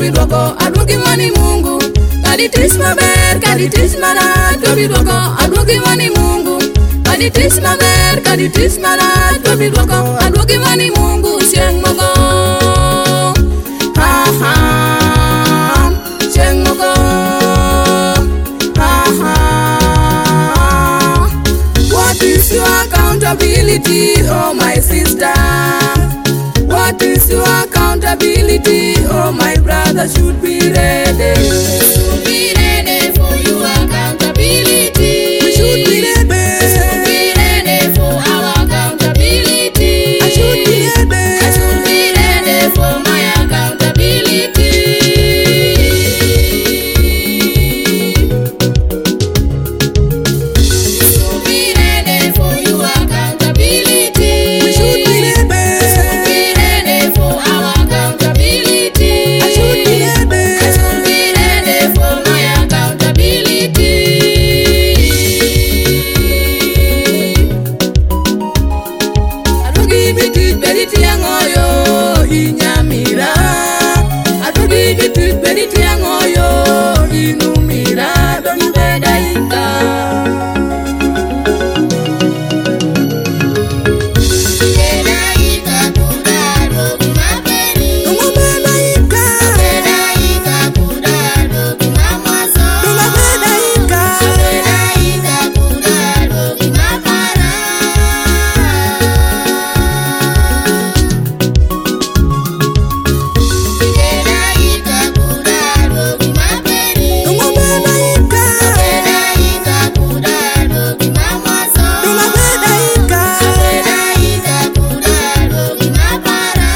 bidwoko adwoki mani Mungu. Kaditis maber, kaditis marach, to bidwoko adwoki mani Mungu. Kaditis maber, kaditis marach, to bidwoko adwoki mani Mungu. Sieng moko, ha ha, sieng moko, ha ha. What is your accountability, oh my sister? What is your accountability, oh my brother? Should be ready. Should be ready for your accountability. We should be ready. Should be ready for our accountability. I should be ready. I should be ready for my accountability. Should be ready for your accountability. We should be ready. Should be ready for our accountability. I should be ready. I should be ready for my accountability. Adwoki bitit beriti angoyo inyamira. Adwoki bitit beriti angoyo inumira. Doni beda ika. Bedaika kudado kimapeni. Dunga beda ika. Bedaika kudado kimamaso. Dunga beda ika. Bedaika kudado kimapara. Bedaika kudado kimapeni. Dunga beda ika. Bedaika kudado kimamaso. Dunga beda ika. Bedaika kudado kimapara.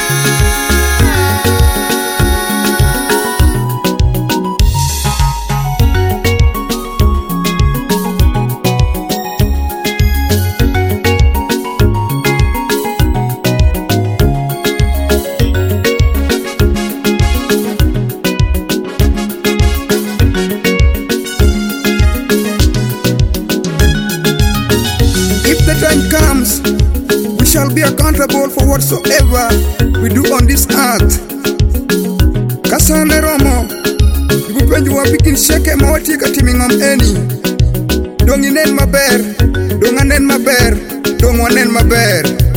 If the time comes, we shall be accountable for whatsoever we do on this earth. Kasane romo, ibupenju wapikin sheke mawati katimingom eni. Dong inen maber, dong anen maber, dong wanen maber.